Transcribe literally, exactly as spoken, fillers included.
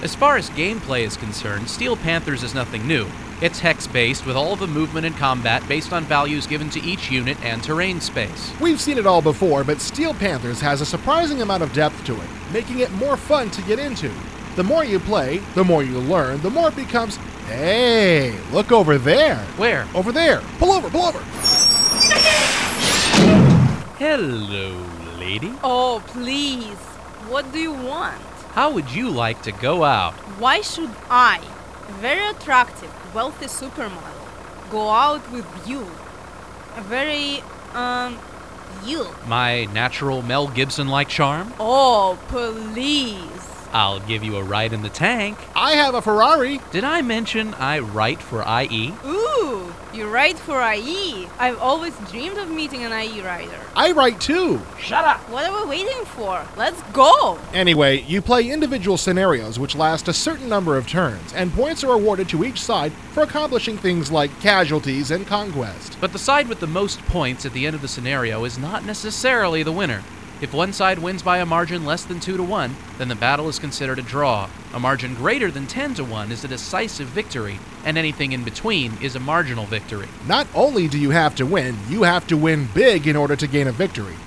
As far as gameplay is concerned, Steel Panthers is nothing new. It's hex-based, with all of the movement and combat based on values given to each unit and terrain space. We've seen it all before, but Steel Panthers has a surprising amount of depth to it, making it more fun to get into. The more you play, the more you learn, the more it becomes, hey, look over there. Where? Over there. Pull over, pull over. Hello, lady. Oh, please. What do you want? How would you like to go out? Why should I, a very attractive, wealthy supermodel, go out with you? A very, um, you. My natural Mel Gibson-like charm? Oh, please. I'll give you a ride in the tank. I have a Ferrari. Did I mention I write for I E? Ooh, you write for I E. I've always dreamed of meeting an I E writer. I write too. Shut up! What are we waiting for? Let's go! Anyway, you play individual scenarios which last a certain number of turns, and points are awarded to each side for accomplishing things like casualties and conquest. But the side with the most points at the end of the scenario is not necessarily the winner. If one side wins by a margin less than two to one, then the battle is considered a draw. A margin greater than ten to one is a decisive victory, and anything in between is a marginal victory. Not only do you have to win, you have to win big in order to gain a victory.